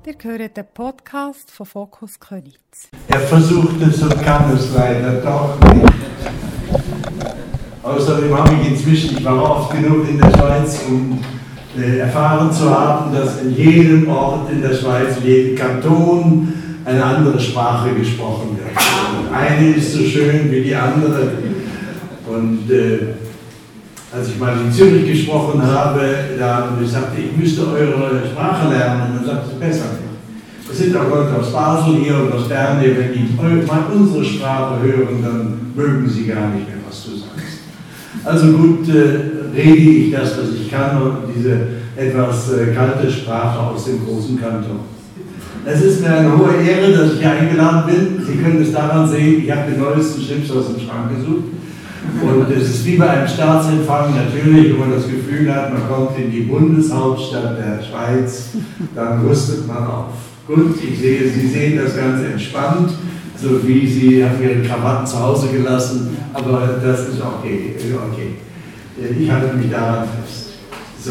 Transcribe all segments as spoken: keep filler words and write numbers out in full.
Ihr hört den Podcast von Fokus Königs. Er versucht es und kann es leider doch nicht. Außerdem habe ich inzwischen, ich war oft genug in der Schweiz, um äh, erfahren zu haben, dass in jedem Ort in der Schweiz, in jedem Kanton eine andere Sprache gesprochen wird. Und eine ist so schön wie die andere. Und äh, als ich mal in Zürich gesprochen habe, da und ich sagte, ich müsste eure Sprache lernen, dann sagte sie, besser nicht. Es sind auch Leute aus Basel hier und aus Bern, wenn die mal unsere Sprache hören, dann mögen sie gar nicht mehr, was du sagst. Also gut, äh, rede ich das, was ich kann, und diese etwas äh, kalte Sprache aus dem großen Kanton. Es ist mir eine hohe Ehre, dass ich hier eingeladen bin. Sie können es daran sehen, ich habe den neuesten Schlips aus dem Schrank gesucht. Und es ist wie bei einem Staatsempfang natürlich, wenn man das Gefühl hat, man kommt in die Bundeshauptstadt der Schweiz, dann rüstet man auf. Gut, ich sehe, Sie sehen das ganz entspannt, so wie Sie haben Ihre Krawatten zu Hause gelassen, aber das ist okay. okay. Ich halte mich daran fest. So.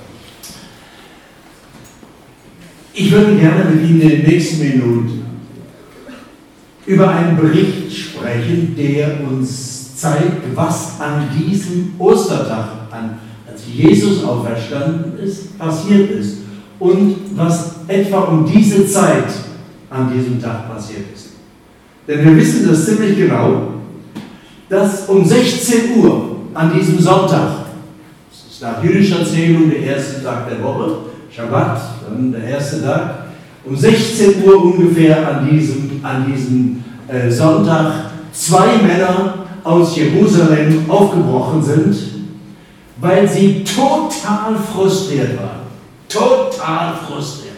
Ich würde gerne mit Ihnen in den nächsten Minuten über einen Bericht sprechen, der uns zeigt, was an diesem Ostertag, an, als Jesus auferstanden ist, passiert ist und was etwa um diese Zeit an diesem Tag passiert ist. Denn wir wissen das ziemlich genau, dass um sechzehn Uhr an diesem Sonntag, das ist nach jüdischer Zählung der erste Tag der Woche, Schabbat, dann der erste Tag, um sechzehn Uhr ungefähr an diesem, an diesem äh, Sonntag zwei Männer aus Jerusalem aufgebrochen sind, weil sie total frustriert waren. Total frustriert.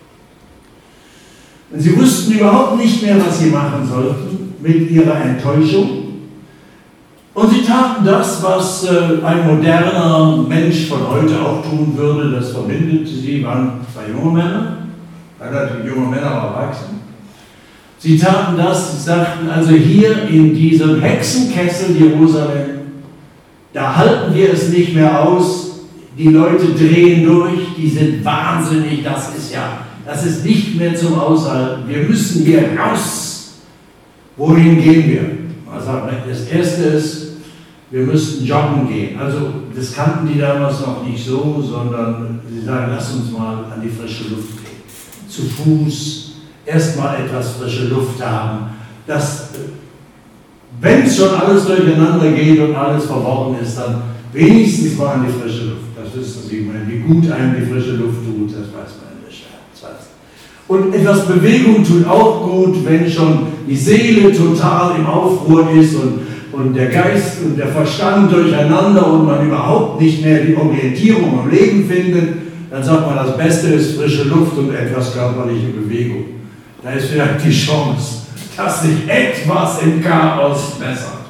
Und sie wussten überhaupt nicht mehr, was sie machen sollten mit ihrer Enttäuschung. Und sie taten das, was äh, ein moderner Mensch von heute auch tun würde. Das verbindete sie, waren zwei junge Männer, relativ junge Männer, aber erwachsen. Sie taten das, sie sagten, also hier in diesem Hexenkessel Jerusalem, da halten wir es nicht mehr aus, die Leute drehen durch, die sind wahnsinnig, das ist ja, das ist nicht mehr zum Aushalten, wir müssen hier raus. Wohin gehen wir? Also das Erste ist, wir müssten joggen gehen. Also das kannten die damals noch nicht so, sondern sie sagen, lass uns mal an die frische Luft gehen, zu Fuß. Erstmal etwas frische Luft haben, dass, wenn es schon alles durcheinander geht und alles verworren ist, dann wenigstens mal an die frische Luft. Das wissen Sie, wie gut einem die frische Luft tut, das weiß man in der Schweiz. Und etwas Bewegung tut auch gut, wenn schon die Seele total im Aufruhr ist und, und der Geist und der Verstand durcheinander und man überhaupt nicht mehr die Orientierung am Leben findet, dann sagt man, das Beste ist frische Luft und etwas körperliche Bewegung. Da ist vielleicht die Chance, dass sich etwas im Chaos bessert.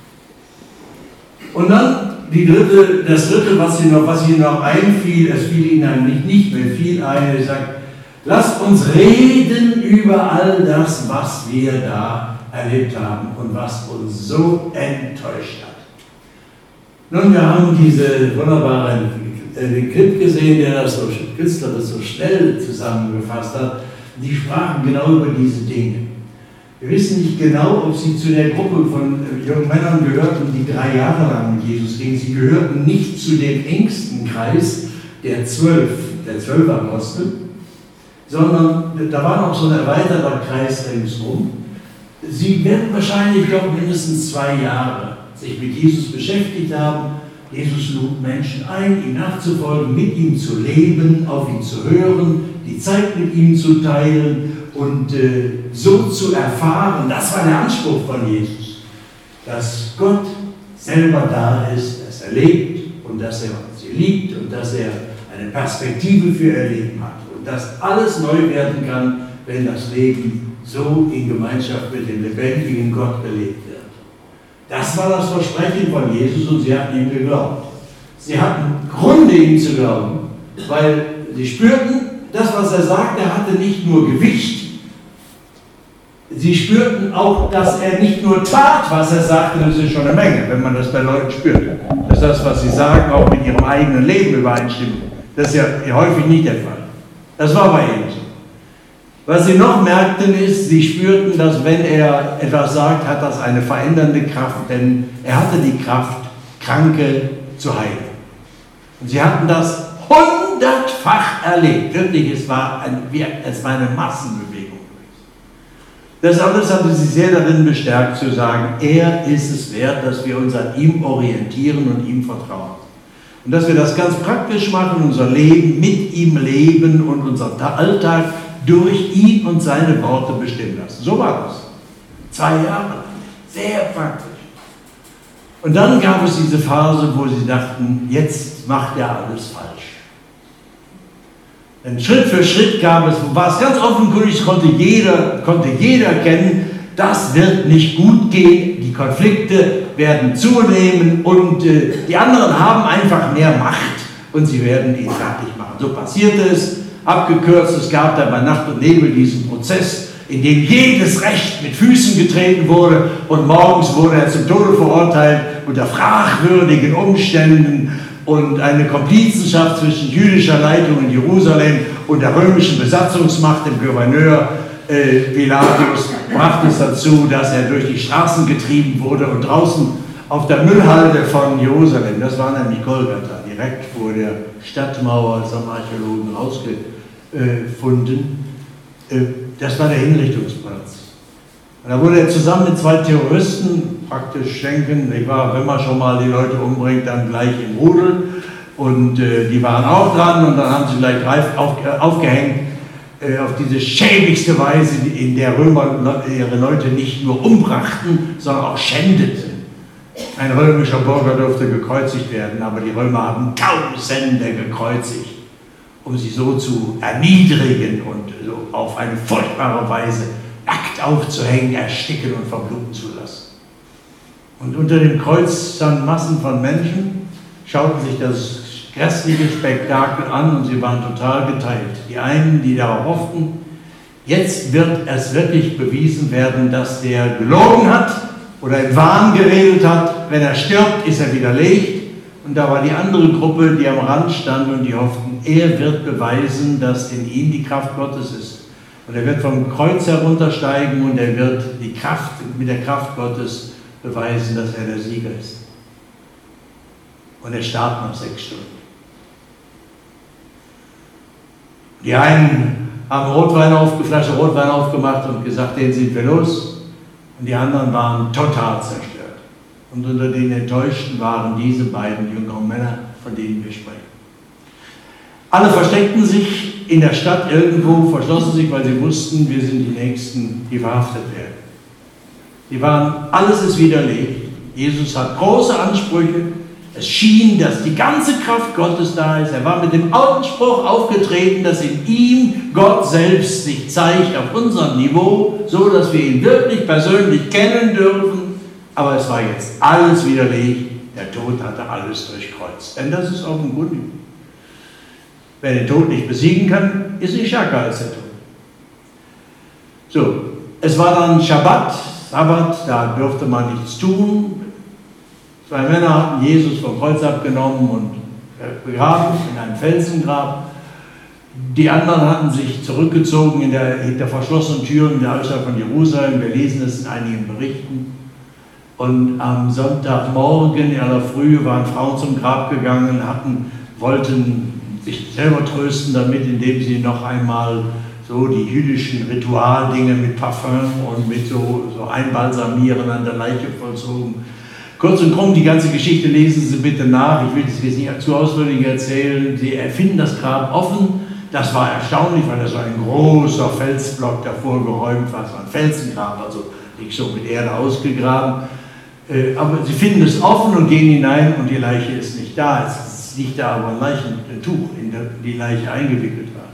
Und dann die dritte, das dritte, was Ihnen noch, was Ihnen noch einfiel, es fiel Ihnen eigentlich nicht mehr viel ein, er sagt, lasst uns reden über all das, was wir da erlebt haben und was uns so enttäuscht hat. Nun, wir haben diese wunderbare den Clip gesehen, der das so künstlerisch so schnell zusammengefasst hat. Die sprachen genau über diese Dinge. Wir wissen nicht genau, ob sie zu der Gruppe von jungen Männern gehörten, die drei Jahre lang mit Jesus gingen. Sie gehörten nicht zu dem engsten Kreis der zwölf, der zwölf Apostel, sondern da war noch so ein erweiterter Kreis ringsum. Sie werden wahrscheinlich doch mindestens zwei Jahre sich mit Jesus beschäftigt haben. Jesus lud Menschen ein, ihm nachzufolgen, mit ihm zu leben, auf ihn zu hören, die Zeit mit ihm zu teilen und äh, so zu erfahren, das war der Anspruch von Jesus, dass Gott selber da ist, dass er lebt und dass er sie liebt und dass er eine Perspektive für ihr Leben hat und dass alles neu werden kann, wenn das Leben so in Gemeinschaft mit dem lebendigen Gott gelebt wird. Das war das Versprechen von Jesus und sie hatten ihm geglaubt. Sie hatten Gründe, ihm zu glauben, weil sie spürten, das, was er sagte, hatte nicht nur Gewicht. Sie spürten auch, dass er nicht nur tat, was er sagte, das ist schon eine Menge, wenn man das bei Leuten spürt. Dass das, was sie sagen, auch mit ihrem eigenen Leben übereinstimmt. Das ist ja häufig nicht der Fall. Das war bei ihm so. Was sie noch merkten ist, sie spürten, dass wenn er etwas sagt, hat das eine verändernde Kraft, denn er hatte die Kraft, Kranke zu heilen. Und sie hatten das hundertfach erlebt. Wirklich, es war, ein, es war eine Massenbewegung. Das alles hatte sie sehr darin bestärkt zu sagen, er ist es wert, dass wir uns an ihm orientieren und ihm vertrauen. Und dass wir das ganz praktisch machen, unser Leben mit ihm leben und unseren Alltag durch ihn und seine Worte bestimmen lassen. So war das. Zwei Jahre lang. Sehr praktisch. Und dann gab es diese Phase, wo sie dachten, jetzt macht er alles falsch. Denn Schritt für Schritt gab es, war es ganz offenkundig, konnte jeder, konnte jeder erkennen, das wird nicht gut gehen, die Konflikte werden zunehmen und äh, die anderen haben einfach mehr Macht und sie werden ihn fertig machen. So passierte es, abgekürzt, es gab dann bei Nacht und Nebel diesen Prozess, in dem jedes Recht mit Füßen getreten wurde und morgens wurde er zum Tode verurteilt unter fragwürdigen Umständen und eine Komplizenschaft zwischen jüdischer Leitung in Jerusalem und der römischen Besatzungsmacht, dem Gouverneur äh, Pilatius, brachte es dazu, dass er durch die Straßen getrieben wurde und draußen auf der Müllhalde von Jerusalem, das war nämlich Golgatha, direkt vor der Stadtmauer, das haben Archäologen rausgefunden, äh, das war der Hinrichtungsplatz. Und da wurde er zusammen mit zwei Terroristen praktisch schenken, ich war, wenn man schon mal die Leute umbringt, dann gleich im Rudel. Und äh, die waren auch dran und dann haben sie gleich auf, äh, aufgehängt äh, auf diese schäbigste Weise, in der Römer ihre Leute nicht nur umbrachten, sondern auch schändeten. Ein römischer Bürger durfte gekreuzigt werden, aber die Römer haben Tausende gekreuzigt, um sie so zu erniedrigen und so auf eine furchtbare Weise nackt aufzuhängen, ersticken und verbluten zu lassen. Und unter dem Kreuz standen Massen von Menschen, schauten sich das grässliche Spektakel an und sie waren total geteilt. Die einen, die darauf hofften, jetzt wird es wirklich bewiesen werden, dass der gelogen hat oder im Wahn geredet hat. Wenn er stirbt, ist er widerlegt. Und da war die andere Gruppe, die am Rand stand und die hofften, er wird beweisen, dass in ihm die Kraft Gottes ist. Und er wird vom Kreuz heruntersteigen und er wird die Kraft, mit der Kraft Gottes beweisen, dass er der Sieger ist. Und er starb nach sechs Stunden. Die einen haben Rotwein auf, eine Flasche Rotwein aufgemacht und gesagt, den sind wir los. Und die anderen waren total zerstört. Und unter den Enttäuschten waren diese beiden jüngeren Männer, von denen wir sprechen. Alle versteckten sich in der Stadt irgendwo, verschlossen sich, weil sie wussten, wir sind die Nächsten, die verhaftet werden. Die waren, alles ist widerlegt. Jesus hat große Ansprüche. Es schien, dass die ganze Kraft Gottes da ist. Er war mit dem Anspruch aufgetreten, dass in ihm Gott selbst sich zeigt auf unserem Niveau, so dass wir ihn wirklich persönlich kennen dürfen. Aber es war jetzt alles widerlegt. Der Tod hatte alles durchkreuzt. Denn das ist offenkundig. Wer den Tod nicht besiegen kann, ist nicht stärker als der Tod. So, es war dann Schabbat, Sabbat, da durfte man nichts tun. Zwei Männer hatten Jesus vom Kreuz abgenommen und begraben in einem Felsengrab. Die anderen hatten sich zurückgezogen in der, hinter verschlossenen Türen in der Altstadt von Jerusalem. Wir lesen es in einigen Berichten. Und am Sonntagmorgen in aller Frühe waren Frauen zum Grab gegangen, hatten, wollten sich selber trösten damit, indem sie noch einmal so die jüdischen Ritualdinge mit Parfum und mit so, so Einbalsamieren an der Leiche vollzogen. Kurz und krumm, die ganze Geschichte lesen Sie bitte nach. Ich will das jetzt nicht zu ausführlich erzählen. Sie erfinden das Grab offen. Das war erstaunlich, weil da so ein großer Felsblock davor geräumt war. Es war ein Felsengrab, also nicht so mit Erde ausgegraben. Aber sie finden es offen und gehen hinein und die Leiche ist nicht da. Es liegt da aber ein Leichentuch, in der die Leiche eingewickelt war.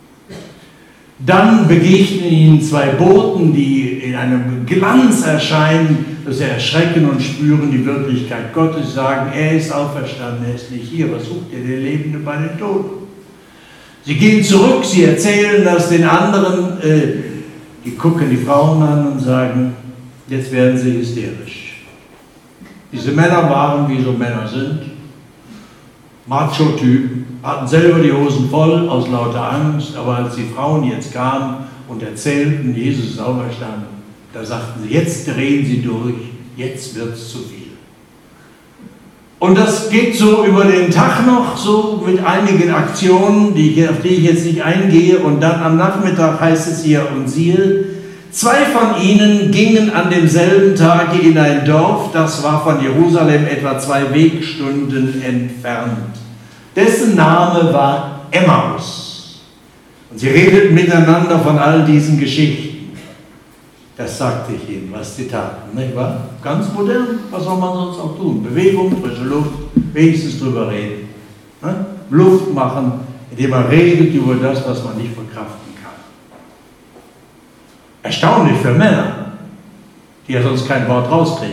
Dann begegnen ihnen zwei Boten, die in einem Glanz erscheinen, dass sie erschrecken und spüren die Wirklichkeit Gottes, sagen, er ist auferstanden, er ist nicht hier, was sucht ihr, der Lebende bei den Toten? Sie gehen zurück, sie erzählen das den anderen, äh, die gucken die Frauen an und sagen, jetzt werden sie hysterisch. Diese Männer waren, wie so Männer sind, Macho-Typen, hatten selber die Hosen voll aus lauter Angst, aber als die Frauen jetzt kamen und erzählten, Jesus ist auferstanden. Da sagten sie, jetzt drehen sie durch, jetzt wird es zu viel. Und das geht so über den Tag noch, so mit einigen Aktionen, die, auf die ich jetzt nicht eingehe. Und dann am Nachmittag heißt es hier, und siehe, zwei von ihnen gingen an demselben Tage in ein Dorf, das war von Jerusalem etwa zwei Wegstunden entfernt. Dessen Name war Emmaus. Und sie redeten miteinander von all diesen Geschichten. Das sagte ich Ihnen, was die taten, nicht wahr? Ganz modern, was soll man sonst auch tun? Bewegung, frische Luft, wenigstens drüber reden. Ne? Luft machen, indem man redet über das, was man nicht verkraften kann. Erstaunlich für Männer, die ja sonst kein Wort rauskriegen.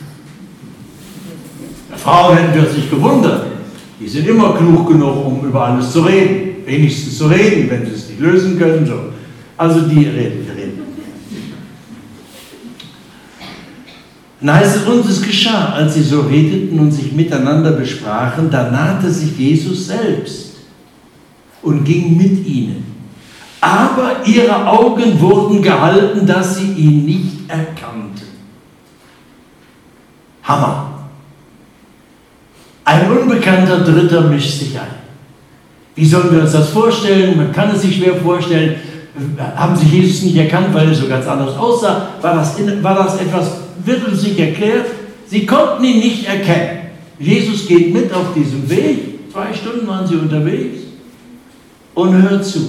Frauen hätten wir sich gewundert. Die sind immer klug genug, um über alles zu reden. Wenigstens zu reden, wenn sie es nicht lösen können. So. Also die reden, die reden. Dann heißt es uns, es geschah, als sie so redeten und sich miteinander besprachen, da nahte sich Jesus selbst und ging mit ihnen. Aber ihre Augen wurden gehalten, dass sie ihn nicht erkannten. Hammer. Ein unbekannter Dritter mischt sich ein. Wie sollen wir uns das vorstellen? Man kann es sich schwer vorstellen. Haben sie Jesus nicht erkannt, weil er so ganz anders aussah? War das, in, war das etwas, wird uns nicht erklärt? Sie konnten ihn nicht erkennen. Jesus geht mit auf diesem Weg. Zwei Stunden waren sie unterwegs und hört zu.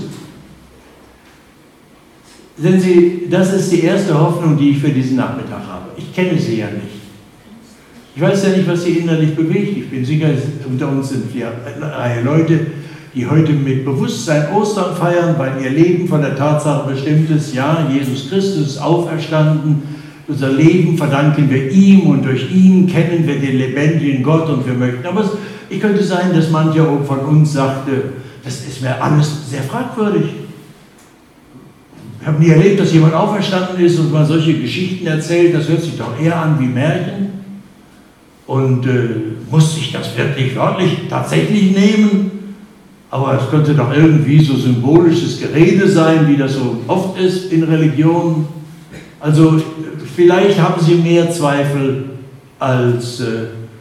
Denn sie, das ist die erste Hoffnung, die ich für diesen Nachmittag habe. Ich kenne sie ja nicht. Ich weiß ja nicht, was sie innerlich bewegt. Ich bin sicher, unter uns sind vier Reihe Leute, die heute mit Bewusstsein Ostern feiern, weil ihr Leben von der Tatsache bestimmt ist, ja, Jesus Christus ist auferstanden, unser Leben verdanken wir ihm und durch ihn kennen wir den lebendigen Gott und wir möchten. Aber es ich könnte sein, dass mancher von uns sagte, das ist mir alles sehr fragwürdig. Ich habe nie erlebt, dass jemand auferstanden ist und mal solche Geschichten erzählt, das hört sich doch eher an wie Märchen. Und äh, muss ich das wirklich wörtlich tatsächlich nehmen? Aber es könnte doch irgendwie so symbolisches Gerede sein, wie das so oft ist in Religionen. Also vielleicht haben Sie mehr Zweifel als äh,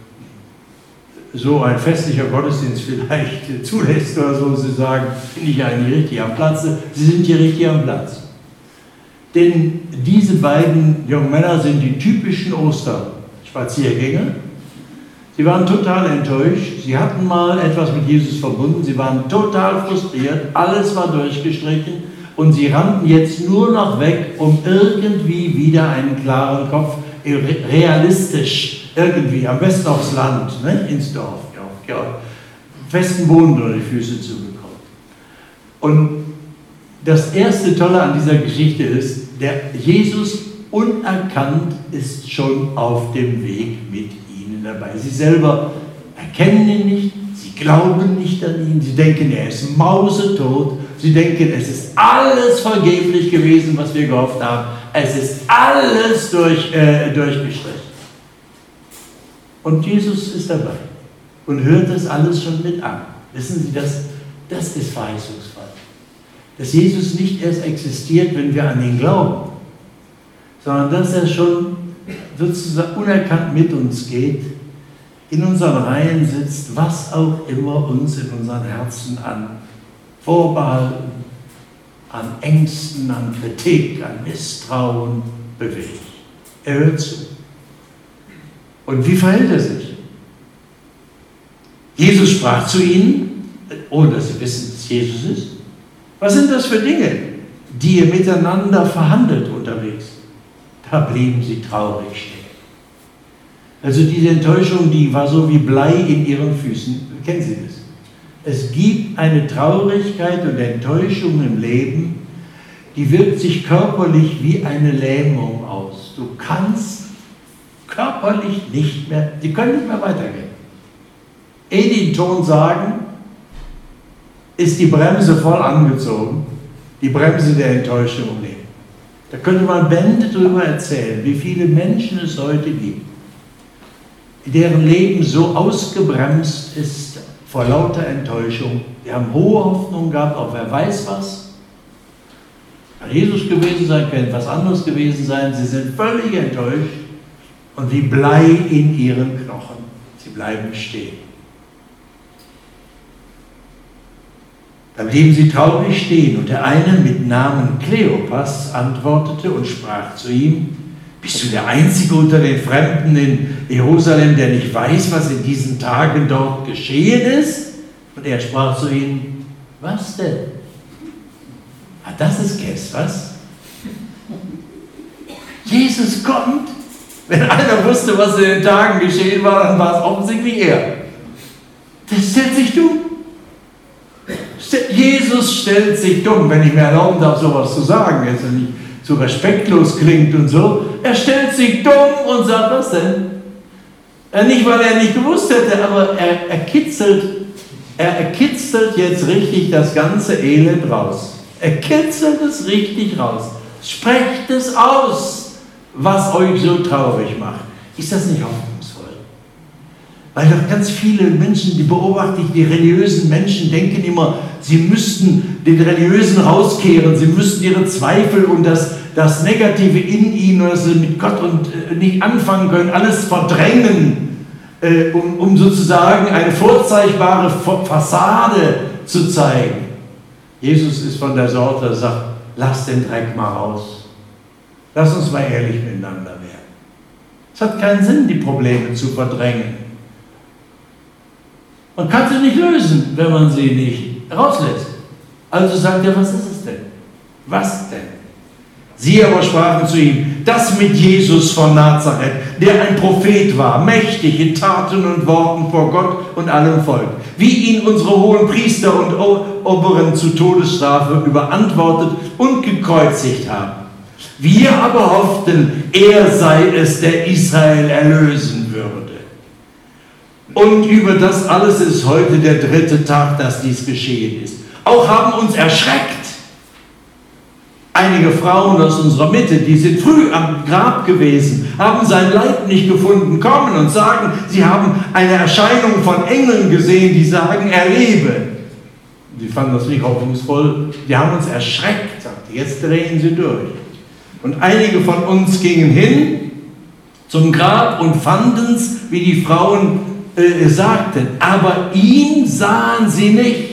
so ein festlicher Gottesdienst vielleicht äh, zulässt oder so. Sie sagen, bin ich eigentlich richtig am Platze? Sie sind hier richtig am Platz. Denn diese beiden jungen Männer sind die typischen Osterspaziergänger. Sie waren total enttäuscht, sie hatten mal etwas mit Jesus verbunden, sie waren total frustriert, alles war durchgestrichen und sie rannten jetzt nur noch weg, um irgendwie wieder einen klaren Kopf, realistisch, irgendwie, am besten aufs Land, ne, ins Dorf, ja, ja, festen Boden unter die Füße zu bekommen. Und das erste Tolle an dieser Geschichte ist, der Jesus unerkannt ist schon auf dem Weg mit ihnen dabei. Sie selber erkennen ihn nicht, sie glauben nicht an ihn, sie denken, er ist mausetot, sie denken, es ist alles vergeblich gewesen, was wir gehofft haben, es ist alles durch, äh, durchgestrichen. Und Jesus ist dabei und hört das alles schon mit an. Wissen Sie, das, das ist verheißungsvoll. Dass Jesus nicht erst existiert, wenn wir an ihn glauben, sondern dass er schon sozusagen unerkannt mit uns geht, in unseren Reihen sitzt, was auch immer uns in unseren Herzen an Vorbehalten, an Ängsten, an Kritik, an Misstrauen bewegt. Er hört zu. Und wie verhält er sich? Jesus sprach zu ihnen, ohne dass sie wissen, dass Jesus ist. Was sind das für Dinge, die ihr miteinander verhandelt unterwegs? Da blieben sie traurig stehen. Also diese Enttäuschung, die war so wie Blei in ihren Füßen. Kennen Sie das? Es gibt eine Traurigkeit und Enttäuschung im Leben, die wirkt sich körperlich wie eine Lähmung aus. Du kannst körperlich nicht mehr, die können nicht mehr weitergehen. Ehe die den Ton sagen, ist die Bremse voll angezogen, die Bremse der Enttäuschung im Leben. Da könnte man Bände darüber erzählen, wie viele Menschen es heute gibt, deren Leben so ausgebremst ist vor lauter Enttäuschung. Wir haben hohe Hoffnung gehabt, auf wer weiß was. Kann Jesus gewesen sein, kann etwas anderes gewesen sein. Sie sind völlig enttäuscht und wie Blei in ihren Knochen. Sie bleiben stehen. Da blieben sie traurig stehen und der eine mit Namen Kleopas antwortete und sprach zu ihm: Bist du der Einzige unter den Fremden in Jerusalem, der nicht weiß, was in diesen Tagen dort geschehen ist? Und er sprach zu ihnen: Was denn? Ah, das ist Keswas. Jesus kommt. Wenn einer wusste, was in den Tagen geschehen war, dann war es offensichtlich er. Das stellt sich dumm. Jesus stellt sich dumm, wenn ich mir erlauben darf, sowas zu sagen, jetzt nicht so respektlos klingt und so. Er stellt sich dumm und sagt: Was denn? Äh, nicht, weil er nicht gewusst hätte, aber er, er, kitzelt, er, er kitzelt jetzt richtig das ganze Elend raus. Er kitzelt es richtig raus. Sprecht es aus, was euch so traurig macht. Ist das nicht hoffnungsvoll? Weil doch ganz viele Menschen, die beobachte ich, die religiösen Menschen denken immer, sie müssten den Religiösen rauskehren, sie müssten ihre Zweifel und das, das Negative in ihnen, dass sie mit Gott und, äh, nicht anfangen können, alles verdrängen, äh, um, um sozusagen eine vorzeigbare Fassade zu zeigen. Jesus ist von der Sorte, der sagt: Lass den Dreck mal raus. Lass uns mal ehrlich miteinander werden. Es hat keinen Sinn, die Probleme zu verdrängen. Man kann sie nicht lösen, wenn man sie nicht rauslässt. Also sagt er: Was ist es denn? Was denn? Sie aber sprachen zu ihm: Das mit Jesus von Nazareth, der ein Prophet war, mächtig in Taten und Worten vor Gott und allem Volk, wie ihn unsere hohen Priester und Oberen zu Todesstrafe überantwortet und gekreuzigt haben. Wir aber hofften, er sei es, der Israel erlösen würde. Und über das alles ist heute der dritte Tag, dass dies geschehen ist. Auch haben uns erschreckt einige Frauen aus unserer Mitte, die sind früh am Grab gewesen, haben sein Leib nicht gefunden, kommen und sagen, sie haben eine Erscheinung von Engeln gesehen, die sagen, er lebe. Die fanden das nicht hoffnungsvoll, die haben uns erschreckt, sagte, jetzt drehen sie durch. Und einige von uns gingen hin zum Grab und fanden es, wie die Frauen äh, sagten, aber ihn sahen sie nicht.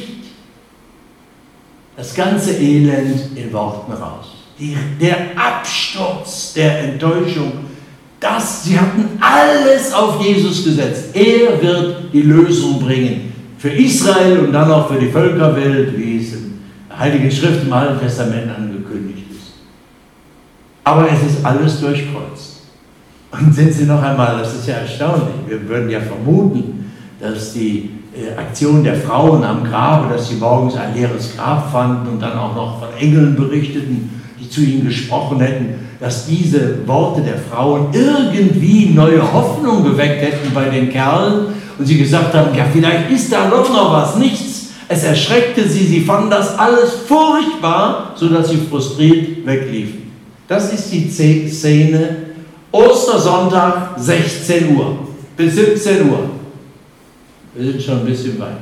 Das ganze Elend in Worten raus. Die, der Absturz der Enttäuschung, das, sie hatten alles auf Jesus gesetzt. Er wird die Lösung bringen. Für Israel und dann auch für die Völkerwelt, wie es in der Heiligen Schrift im Alten Testament angekündigt ist. Aber es ist alles durchkreuzt. Und sind Sie noch einmal, das ist ja erstaunlich, wir würden ja vermuten, dass die Aktion der Frauen am Grabe, dass sie morgens ein leeres Grab fanden und dann auch noch von Engeln berichteten, die zu ihnen gesprochen hätten, dass diese Worte der Frauen irgendwie neue Hoffnung geweckt hätten bei den Kerlen und sie gesagt haben, ja, vielleicht ist da doch noch was, nichts. Es erschreckte sie, sie fanden das alles furchtbar, sodass sie frustriert wegliefen. Das ist die Szene Ostersonntag, sechzehn Uhr bis siebzehn Uhr. Wir sind schon ein bisschen weiter.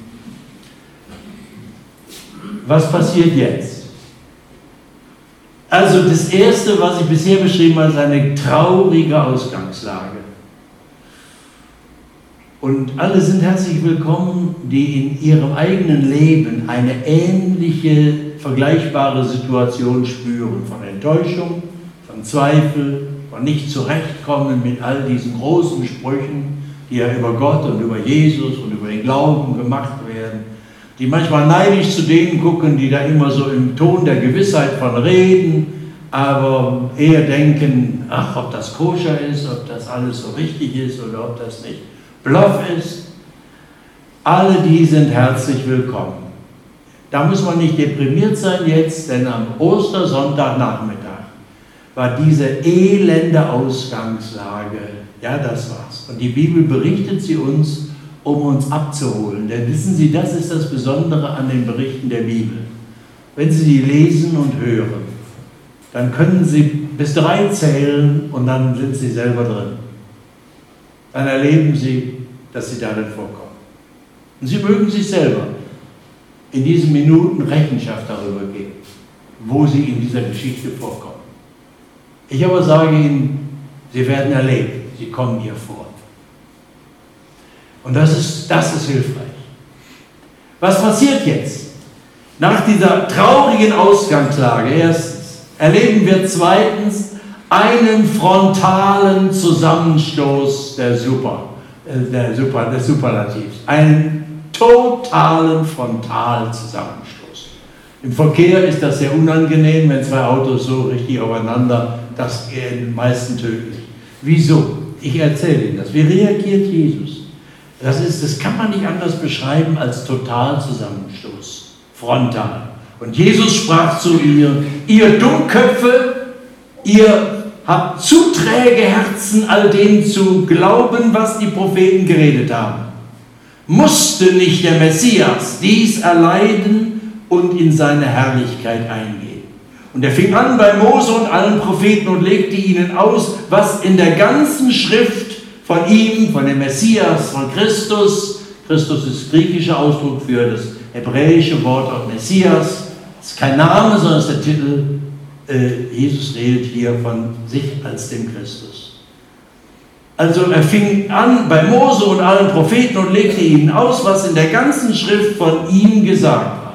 Was passiert jetzt? Also das Erste, was ich bisher beschrieben habe, ist eine traurige Ausgangslage. Und alle sind herzlich willkommen, die in ihrem eigenen Leben eine ähnliche, vergleichbare Situation spüren. Von Enttäuschung, von Zweifel, von nicht zurechtkommen mit all diesen großen Sprüchen, die ja über Gott und über Jesus und über den Glauben gemacht werden, die manchmal neidisch zu denen gucken, die da immer so im Ton der Gewissheit von reden, aber eher denken, ach, ob das koscher ist, ob das alles so richtig ist oder ob das nicht Bluff ist. Alle die sind herzlich willkommen. Da muss man nicht deprimiert sein jetzt, denn am Ostersonntagnachmittag war diese elende Ausgangslage, ja, das war's. Und die Bibel berichtet sie uns, um uns abzuholen. Denn wissen Sie, das ist das Besondere an den Berichten der Bibel. Wenn Sie die lesen und hören, dann können Sie bis drei zählen und dann sind Sie selber drin. Dann erleben Sie, dass Sie darin vorkommen. Und Sie mögen sich selber in diesen Minuten Rechenschaft darüber geben. wo sie in dieser Geschichte vorkommen. Ich aber sage Ihnen, sie werden erlebt, sie kommen hier vor. Und das ist, das ist hilfreich. Was passiert jetzt? Nach dieser traurigen Ausgangslage, erstens, erleben wir zweitens einen frontalen Zusammenstoß der Super, äh, der Super, des Superlativs. Einen totalen Frontalzusammenstoß. Im Verkehr ist das sehr unangenehm, wenn zwei Autos so richtig aufeinander, das ist in den meisten tödlich. Wieso? Ich erzähle Ihnen das. Wie reagiert Jesus? Das, ist, das kann man nicht anders beschreiben als Totalzusammenstoß, frontal. Und Jesus sprach zu ihr, ihr Dummköpfe, ihr habt zu träge Herzen, all dem zu glauben, was die Propheten geredet haben. Musste nicht der Messias dies erleiden und in seine Herrlichkeit eingehen? Und er fing an bei Mose und allen Propheten und legte ihnen aus, was in der ganzen Schrift von ihm, von dem Messias, von Christus, Christus ist griechischer Ausdruck für das hebräische Wort auch Messias, das ist kein Name, sondern ist der Titel, äh, Jesus redet hier von sich als dem Christus. Also er fing an bei Mose und allen Propheten und legte ihnen aus, was in der ganzen Schrift von ihm gesagt war.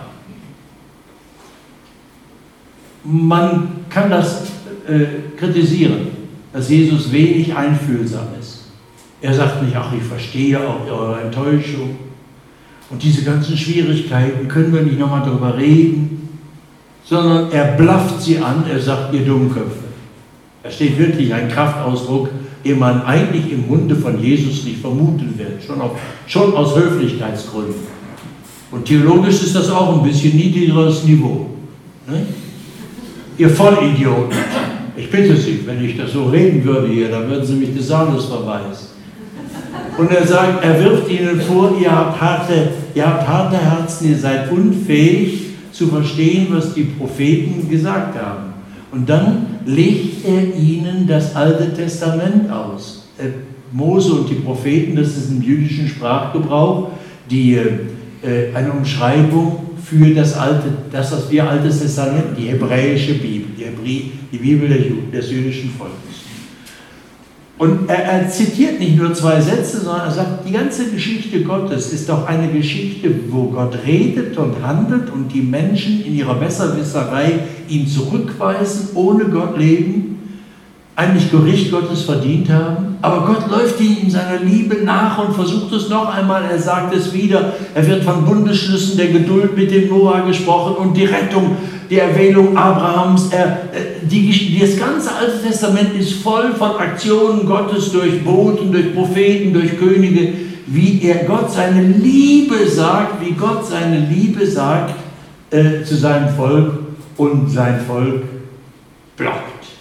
Man kann das äh, kritisieren, dass Jesus wenig einfühlsam ist. Er sagt nicht, ach, ich verstehe auch eure Enttäuschung und diese ganzen Schwierigkeiten, können wir nicht nochmal darüber reden, sondern er blafft sie an, er sagt, ihr Dummköpfe. Da steht wirklich ein Kraftausdruck, den man eigentlich im Munde von Jesus nicht vermuten wird, schon, auf, schon aus Höflichkeitsgründen. Und theologisch ist das auch ein bisschen niedrigeres Niveau. Ne? Ihr Vollidioten. Ich bitte Sie, wenn ich das so reden würde hier, dann würden Sie mich des Saales verweisen. Und er sagt, er wirft ihnen vor, ihr habt, harte, ihr habt harte Herzen, ihr seid unfähig zu verstehen, was die Propheten gesagt haben. Und dann legt er ihnen das Alte Testament aus. Mose und die Propheten, das ist im jüdischen Sprachgebrauch, die, äh, eine Umschreibung für das Alte, das, was wir Altes Testament, die hebräische Bibel, die, Hebr- die Bibel der Juden, des jüdischen Volkes. Und er, er zitiert nicht nur zwei Sätze, sondern er sagt, die ganze Geschichte Gottes ist doch eine Geschichte, wo Gott redet und handelt und die Menschen in ihrer Besserwisserei ihn zurückweisen, ohne Gott leben, eigentlich Gericht Gottes verdient haben. Aber Gott läuft ihnen in seiner Liebe nach und versucht es noch einmal. Er sagt es wieder. Er wird von Bundesschlüssen der Geduld mit dem Noah gesprochen und die Rettung, die Erwählung Abrahams. Er, die, das ganze Alte Testament ist voll von Aktionen Gottes durch Boten, durch Propheten, durch Könige, wie er Gott seine Liebe sagt, wie Gott seine Liebe sagt äh, zu seinem Volk und sein Volk blockt.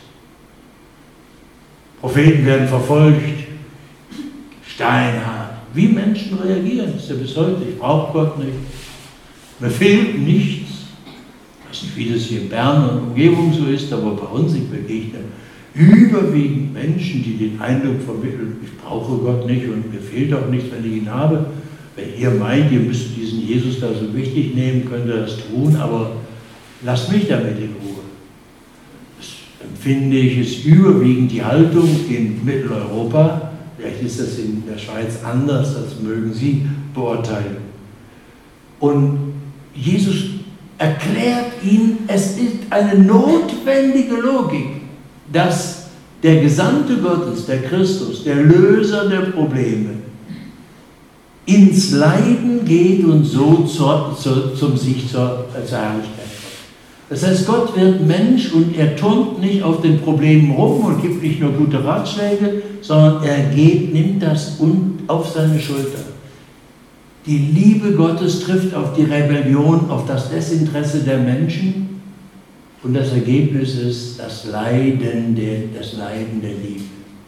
Propheten werden verfolgt, steinhart. Wie Menschen reagieren, das ist ja bis heute. Ich brauche Gott nicht. Mir fehlt nichts. Ich weiß nicht, wie das hier in Bern und Umgebung so ist, aber bei uns, ich begegne überwiegend Menschen, die den Eindruck vermitteln, ich brauche Gott nicht und mir fehlt auch nichts, wenn ich ihn habe. Wenn ihr meint, ihr müsst diesen Jesus da so wichtig nehmen, könnt ihr das tun, aber lasst mich damit in Ruhe. Empfinde ich, ist überwiegend die Haltung in Mitteleuropa. Vielleicht ist das in der Schweiz anders, das mögen Sie beurteilen. Und Jesus erklärt ihnen, es ist eine notwendige Logik, dass der Gesandte Gottes, der Christus, der Löser der Probleme, ins Leiden geht und so zur, zur, zum Sieg zur, zur Herrlichkeit. Das heißt, Gott wird Mensch und er turnt nicht auf den Problemen rum und gibt nicht nur gute Ratschläge, sondern er geht, nimmt das auf seine Schulter. Die Liebe Gottes trifft auf die Rebellion, auf das Desinteresse der Menschen und das Ergebnis ist das Leiden der, das Leiden der Liebe.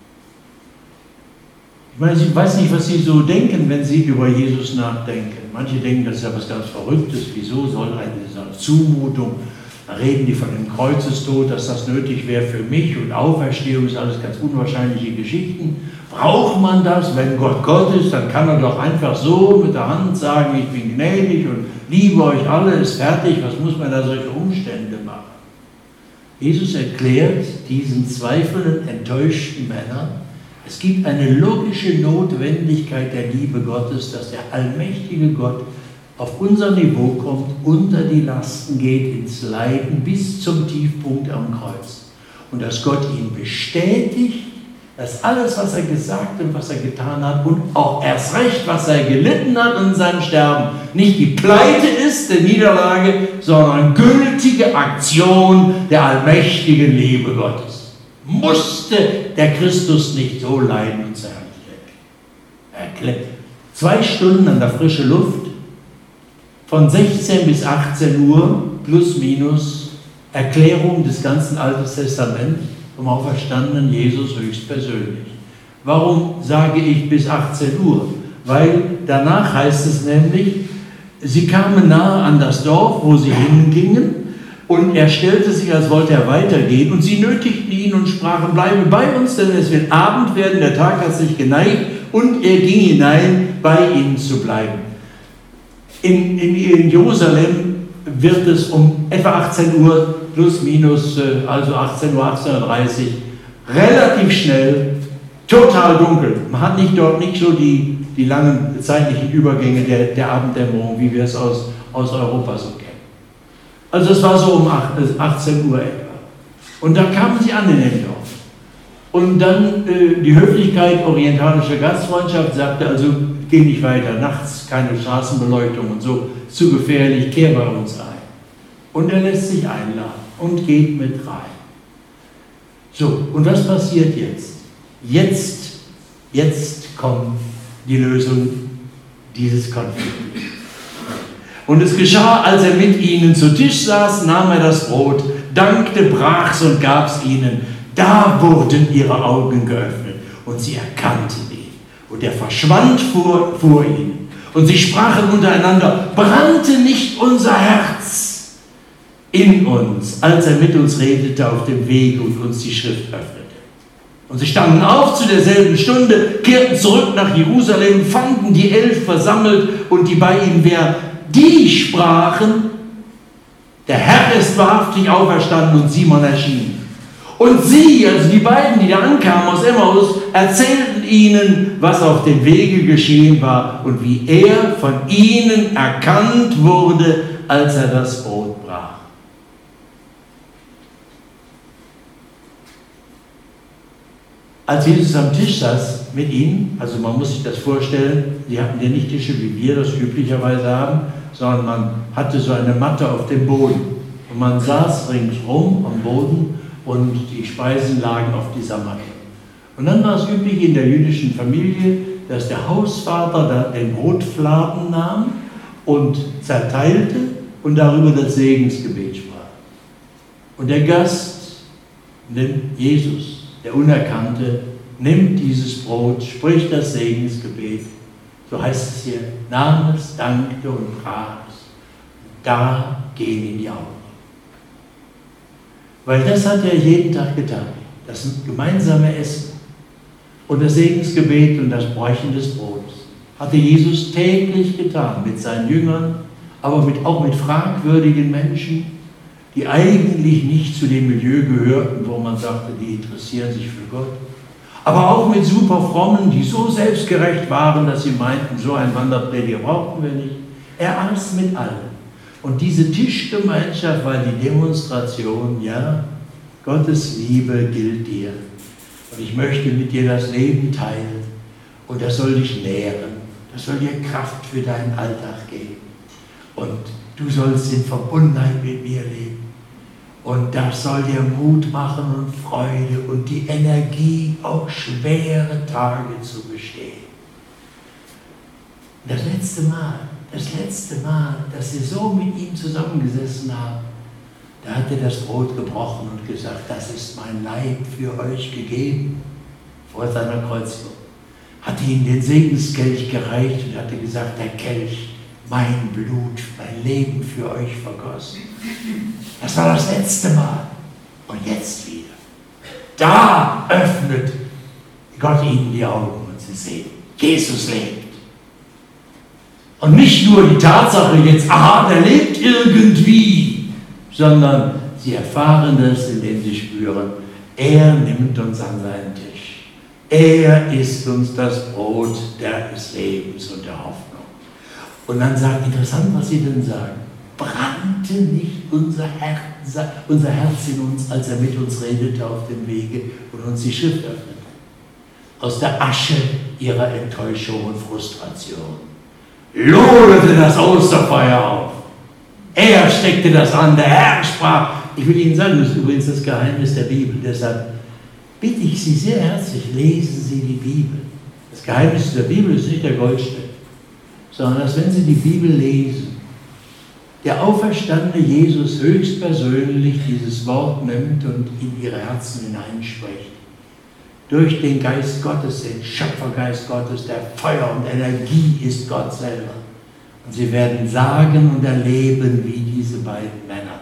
Ich meine, ich weiß nicht, was Sie so denken, wenn Sie über Jesus nachdenken. Manche denken, das ist ja was ganz Verrücktes. Wieso soll eine Zumutung? Da reden die von dem Kreuzestod, dass das nötig wäre für mich und Auferstehung ist alles ganz unwahrscheinliche Geschichten. Braucht man das? Wenn Gott Gott ist, dann kann er doch einfach so mit der Hand sagen, ich bin gnädig und liebe euch alle, ist fertig. Was muss man da solche Umstände machen? Jesus erklärt diesen zweifelnden, enttäuschten Männern, es gibt eine logische Notwendigkeit der Liebe Gottes, dass der allmächtige Gott auf unser Niveau kommt, unter die Lasten geht, ins Leiden bis zum Tiefpunkt am Kreuz. Und dass Gott ihn bestätigt, dass alles, was er gesagt und was er getan hat und auch erst recht, was er gelitten hat in seinem Sterben, nicht die Pleite ist der Niederlage, sondern gültige Aktion der allmächtigen Liebe Gottes. Musste der Christus nicht so leiden und zerreißt werden. Zwei Stunden an der frischen Luft, von sechzehn bis achtzehn Uhr, plus minus, Erklärung des ganzen Alten Testaments vom auferstandenen Jesus höchstpersönlich. Warum sage ich bis achtzehn Uhr? Weil danach heißt es nämlich, sie kamen nahe an das Dorf, wo sie hingingen, und er stellte sich, als wollte er weitergehen, und sie nötigten ihn und sprachen, bleibe bei uns, denn es wird Abend werden, der Tag hat sich geneigt, und er ging hinein, bei ihnen zu bleiben. In, in, in Jerusalem wird es um etwa achtzehn Uhr, plus minus, also achtzehn Uhr, achtzehn Uhr dreißig, relativ schnell, total dunkel. Man hat nicht dort nicht so die, die langen zeitlichen Übergänge der, der Abenddämmerung, wie wir es aus, aus Europa so kennen. Also es war so um achtzehn Uhr etwa. Und da kamen sie an in dem Dorf. Und dann äh, die Höflichkeit orientalischer Gastfreundschaft sagte, also geh nicht weiter, nachts keine Straßenbeleuchtung und so, zu gefährlich, kehr bei uns ein. Und er lässt sich einladen und geht mit rein. So, und was passiert jetzt? Jetzt, jetzt kommt die Lösung dieses Konfliktes. Und es geschah, als er mit ihnen zu Tisch saß, nahm er das Brot, dankte, brach's und gab's ihnen. Da wurden ihre Augen geöffnet und sie erkannten ihn. Und er verschwand vor, vor ihnen. Und sie sprachen untereinander, brannte nicht unser Herz in uns, als er mit uns redete auf dem Weg und uns die Schrift öffnete. Und sie standen auf zu derselben Stunde, kehrten zurück nach Jerusalem, fanden die Elf versammelt und die bei ihnen wären. Die sprachen, der Herr ist wahrhaftig auferstanden und Simon erschienen. Und sie, also die beiden, die da ankamen aus Emmaus, erzählten ihnen, was auf dem Wege geschehen war und wie er von ihnen erkannt wurde, als er das Brot brach. Als Jesus am Tisch saß mit ihnen, also man muss sich das vorstellen, die hatten ja nicht Tische, wie wir das üblicherweise haben, sondern man hatte so eine Matte auf dem Boden. Und man saß ringsrum am Boden und die Speisen lagen auf dieser Matte. Und dann war es üblich in der jüdischen Familie, dass der Hausvater den Brotfladen nahm und zerteilte und darüber das Segensgebet sprach. Und der Gast, Jesus, der Unerkannte, nimmt dieses Brot, spricht das Segensgebet, so heißt es hier, nahm es, dankte und brach es. Da gehen ihm die Augen. Weil das hat er jeden Tag getan, das gemeinsame Essen und das Segensgebet und das Brechen des Brotes hatte Jesus täglich getan mit seinen Jüngern, aber mit, auch mit fragwürdigen Menschen, die eigentlich nicht zu dem Milieu gehörten, wo man sagte, die interessieren sich für Gott. Aber auch mit super Frommen, die so selbstgerecht waren, dass sie meinten, so ein Wanderprediger brauchten wir nicht. Er aß mit allen. Und diese Tischgemeinschaft war die Demonstration, ja, Gottes Liebe gilt dir. Und ich möchte mit dir das Leben teilen. Und das soll dich nähren. Das soll dir Kraft für deinen Alltag geben. Und du sollst in Verbundenheit mit mir leben. Und das soll dir Mut machen und Freude und die Energie, auch schwere Tage zu bestehen. Das letzte Mal, das letzte Mal, dass sie so mit ihm zusammengesessen haben, da hat er das Brot gebrochen und gesagt, das ist mein Leib für euch gegeben, vor seiner Kreuzigung. Hatte ihm den Segenskelch gereicht und hatte gesagt, der Kelch, mein Blut, mein Leben für euch vergossen. Das war das letzte Mal. Und jetzt wieder. Da öffnet Gott ihnen die Augen und sie sehen, Jesus lebt. Und nicht nur die Tatsache jetzt, aha, der lebt irgendwie, sondern Sie erfahren das, indem sie spüren, er nimmt uns an seinen Tisch. Er ist uns das Brot des Lebens und der Hoffnung. Und dann sagt, interessant, was sie denn sagen, brannte nicht unser Herz, unser Herz in uns, als er mit uns redete auf dem Wege und uns die Schrift öffnete. Aus der Asche ihrer Enttäuschung und Frustration loderte das Osterfeuer auf. Er steckte das an, der Herr sprach. Ich will Ihnen sagen, das ist übrigens das Geheimnis der Bibel. Deshalb bitte ich Sie sehr herzlich, lesen Sie die Bibel. Das Geheimnis der Bibel ist nicht der Goldschnitt, sondern dass, wenn Sie die Bibel lesen, der auferstandene Jesus höchstpersönlich dieses Wort nimmt und in Ihre Herzen hineinspricht. Durch den Geist Gottes, den Schöpfergeist Gottes, der Feuer und Energie ist Gott selber. Und Sie werden sagen und erleben, wie diese beiden Männer.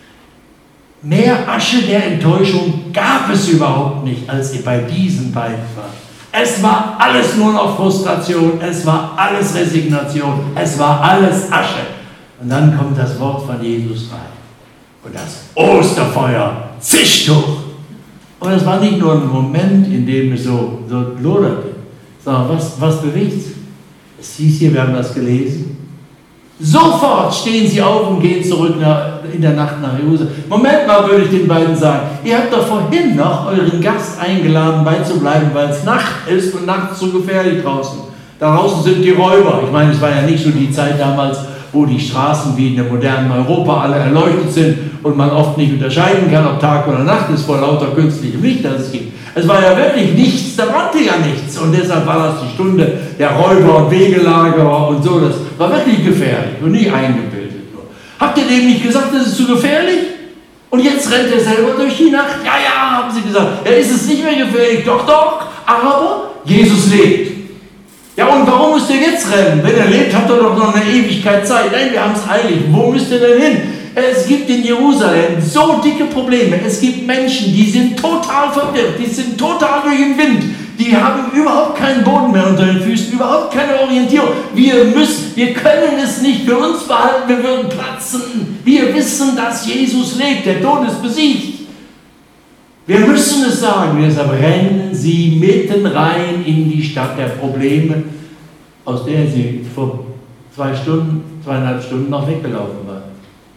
Mehr Asche der Enttäuschung gab es überhaupt nicht, als bei diesen beiden war. Es war alles nur noch Frustration, es war alles Resignation, es war alles Asche. Und dann kommt das Wort von Jesus rein. Und das Osterfeuer zischt hoch. Und es war nicht nur ein Moment, in dem es so, so loderte, sondern was, was bewegt sich? Es hieß hier, wir haben das gelesen, sofort stehen sie auf und gehen zurück nach, in der Nacht nach Jerusalem. Moment mal, würde ich den beiden sagen, ihr habt doch vorhin noch euren Gast eingeladen, beizubleiben, weil es Nacht ist und nachts so gefährlich draußen. Da draußen sind die Räuber. Ich meine, es war ja nicht so die Zeit damals, wo die Straßen wie in dem modernen Europa alle erleuchtet sind und man oft nicht unterscheiden kann, ob Tag oder Nacht ist, vor lauter künstlichem Licht, das es gibt. Es war ja wirklich nichts, da brannte ja nichts. Und deshalb war das die Stunde der Räuber und Wegelagerer und so. Das war wirklich gefährlich und nicht eingebildet. Nur. Habt ihr dem nicht gesagt, das ist zu gefährlich? Und jetzt rennt er selber durch die Nacht? Ja, ja, haben sie gesagt. Ja, ist es nicht mehr gefährlich? Doch, doch. Aber Jesus lebt. Ja, und warum müsst ihr jetzt rennen? Wenn er lebt, habt ihr doch noch eine Ewigkeit Zeit. Nein, wir haben es eilig. Wo müsst ihr denn hin? Es gibt in Jerusalem so dicke Probleme. Es gibt Menschen, die sind total verwirrt. Die sind total durch den Wind. Die haben überhaupt keinen Boden mehr unter den Füßen, überhaupt keine Orientierung. Wir müssen, wir können es nicht für uns behalten, wir würden platzen. Wir wissen, dass Jesus lebt. Der Tod ist besiegt. Wir müssen es sagen, deshalb rennen sie mitten rein in die Stadt der Probleme, aus der sie vor zwei Stunden, zweieinhalb Stunden noch weggelaufen waren.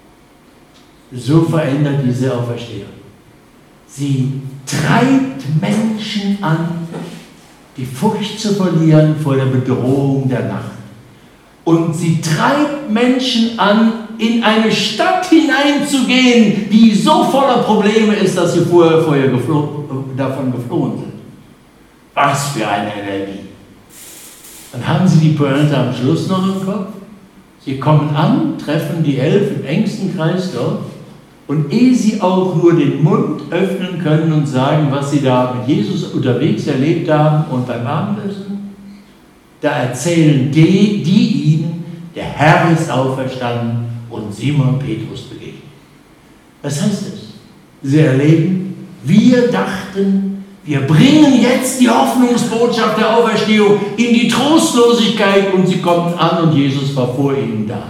So verändert diese Auferstehung. Sie treibt Menschen an, die Furcht zu verlieren vor der Bedrohung der Nacht. Und sie treibt Menschen an, in eine Stadt hineinzugehen, die so voller Probleme ist, dass sie vorher, vorher gefloh, davon geflohen sind. Was für eine Energie. Dann haben Sie die Pointe am Schluss noch im Kopf. Sie kommen an, treffen die Elf im engsten Kreis dort und ehe sie auch nur den Mund öffnen können und sagen, was sie da mit Jesus unterwegs erlebt haben und beim Abendessen, da erzählen die, die ihnen, der Herr ist auferstanden und Simon Petrus begegnet. Was heißt das? Sie erleben, wir dachten, wir bringen jetzt die Hoffnungsbotschaft der Auferstehung in die Trostlosigkeit und sie kommen an und Jesus war vor ihnen da.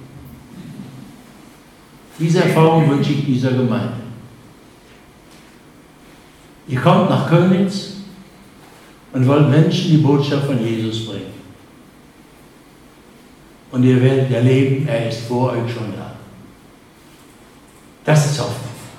Diese Erfahrung wünsche ich dieser Gemeinde. Ihr kommt nach Kölnitz und wollt Menschen die Botschaft von Jesus bringen. Und ihr werdet erleben, er ist vor euch schon da. Das ist Hoffnung.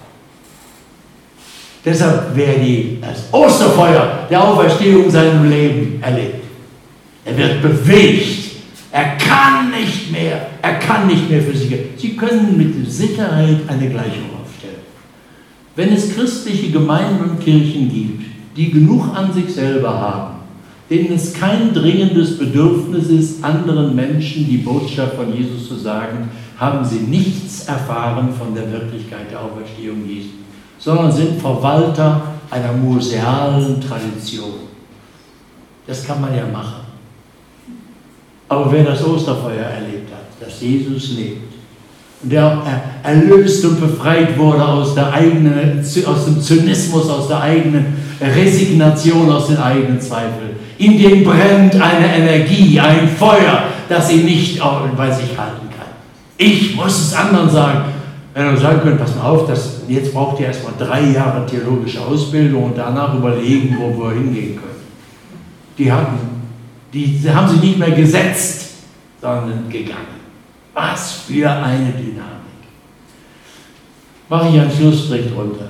Deshalb, wer die, das Osterfeuer der Auferstehung in seinem Leben erlebt, er wird bewegt. Er kann nicht mehr. Er kann nicht mehr für sich. Sie können mit Sicherheit eine Gleichung aufstellen. Wenn es christliche Gemeinden und Kirchen gibt, die genug an sich selber haben, denen es kein dringendes Bedürfnis ist, anderen Menschen die Botschaft von Jesus zu sagen, haben sie nichts erfahren von der Wirklichkeit der Auferstehung Jesu, sondern sind Verwalter einer musealen Tradition. Das kann man ja machen. Aber wer das Osterfeuer erlebt hat, dass Jesus lebt und der erlöst und befreit wurde aus, der eigenen, aus dem Zynismus, aus der eigenen Resignation, aus den eigenen Zweifeln, in dem brennt eine Energie, ein Feuer, das ihn nicht bei sich halten kann. Ich muss es anderen sagen, Wenn ihr sagen könnt, pass mal auf, das, jetzt braucht ihr erstmal drei Jahre theologische Ausbildung und danach überlegen, wo wir hingehen können. Die, hatten, die, die haben sich nicht mehr gesetzt, sondern gegangen. Was für eine Dynamik. Mache ich einen Schlussstrich drunter.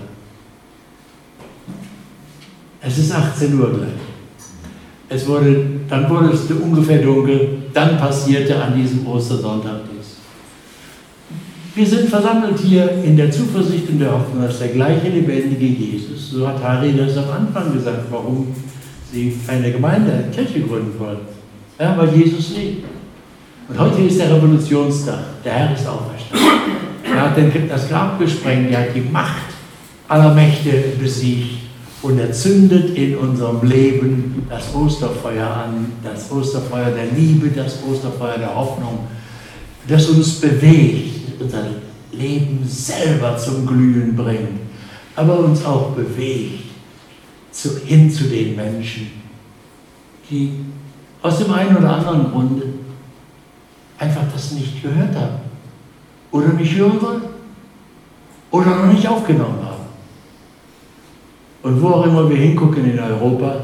Es ist achtzehn Uhr gleich. Es wurde, dann wurde es ungefähr dunkel, dann passierte an diesem Ostersonntag dies. Wir sind versammelt hier in der Zuversicht und der Hoffnung, dass der gleiche lebendige Jesus, so hat Harry das am Anfang gesagt, warum sie eine Gemeinde, eine Kirche gründen wollten. Ja, weil Jesus lebt. Und heute ist der Revolutionstag, der Herr ist auferstanden. Er hat das Grab gesprengt, er hat die Macht aller Mächte besiegt. Und er zündet in unserem Leben das Osterfeuer an, das Osterfeuer der Liebe, das Osterfeuer der Hoffnung, das uns bewegt, unser Leben selber zum Glühen bringt, aber uns auch bewegt zu, hin zu den Menschen, die aus dem einen oder anderen Grunde einfach das nicht gehört haben oder nicht hören wollen oder noch nicht aufgenommen haben. Und wo auch immer wir hingucken in Europa,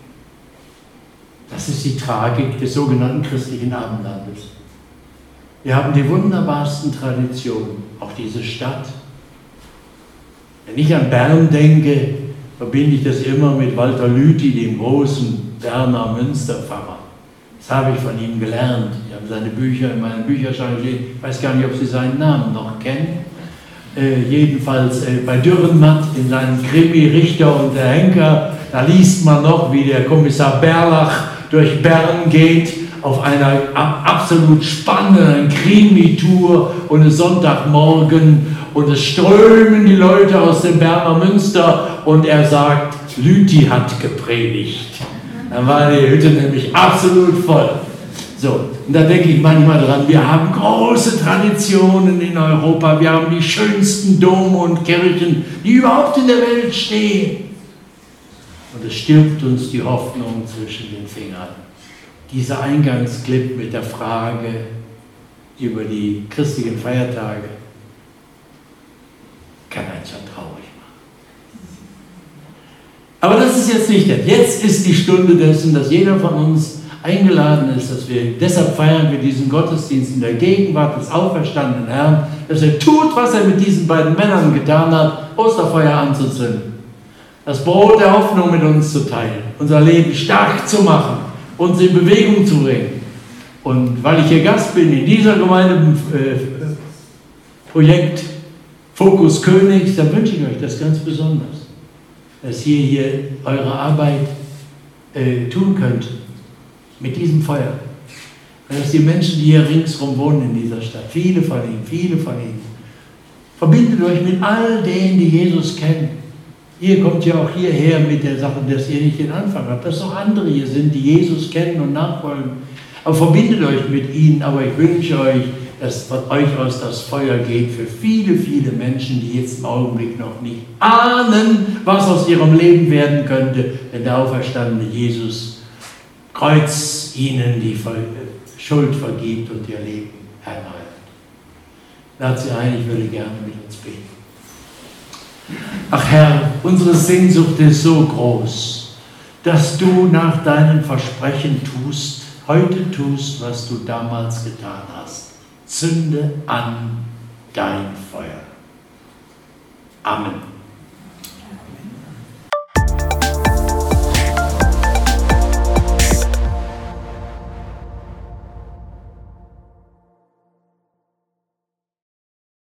das ist die Tragik des sogenannten christlichen Abendlandes. Wir haben die wunderbarsten Traditionen, auch diese Stadt. Wenn ich an Bern denke, verbinde ich das immer mit Walter Lüthi, dem großen Berner Münsterpfarrer. Das habe ich von ihm gelernt. Ich habe seine Bücher in meinen Bücherschrank stehen. Ich weiß gar nicht, ob Sie seinen Namen noch kennen. Äh, jedenfalls äh, bei Dürrenmatt in seinem Krimi Richter und der Henker, da liest man noch, wie der Kommissar Berlach durch Bern geht, auf einer ab, absolut spannenden Krimi-Tour und es ist Sonntagmorgen und es strömen die Leute aus dem Berner Münster und er sagt, Lüthi hat gepredigt. Dann war die Hütte nämlich absolut voll. So, und da denke ich manchmal dran, wir haben große Traditionen in Europa, wir haben die schönsten Dome und Kirchen, die überhaupt in der Welt stehen. Und es stirbt uns die Hoffnung zwischen den Fingern. Dieser Eingangsclip mit der Frage über die christlichen Feiertage kann einen schon traurig machen. Aber das ist jetzt nicht das. Jetzt ist die Stunde dessen, dass jeder von uns eingeladen ist, dass wir, deshalb feiern wir diesen Gottesdienst in der Gegenwart des auferstandenen Herrn, dass er tut, was er mit diesen beiden Männern getan hat, Osterfeuer anzuzünden, das Brot der Hoffnung mit uns zu teilen, unser Leben stark zu machen, uns in Bewegung zu bringen. Und weil ich hier Gast bin in dieser Gemeindeprojekt äh, Fokus Königs, dann wünsche ich euch das ganz besonders, dass ihr hier eure Arbeit äh, tun könnt. Mit diesem Feuer. Dass die Menschen, die hier ringsherum wohnen in dieser Stadt, viele von ihnen, viele von ihnen, verbindet euch mit all denen, die Jesus kennen. Ihr kommt ja auch hierher mit der Sache, dass ihr nicht den Anfang habt, dass auch andere hier sind, die Jesus kennen und nachfolgen. Aber verbindet euch mit ihnen, aber ich wünsche euch, dass von euch aus das Feuer geht für viele, viele Menschen, die jetzt im Augenblick noch nicht ahnen, was aus ihrem Leben werden könnte, wenn der auferstandene Jesus Kreuz ihnen die Schuld vergibt und ihr Leben erneuert. Lad sie ein, ich würde gerne mit uns beten. Ach Herr, unsere Sehnsucht ist so groß, dass du nach deinem Versprechen tust, heute tust, was du damals getan hast. Zünde an dein Feuer. Amen.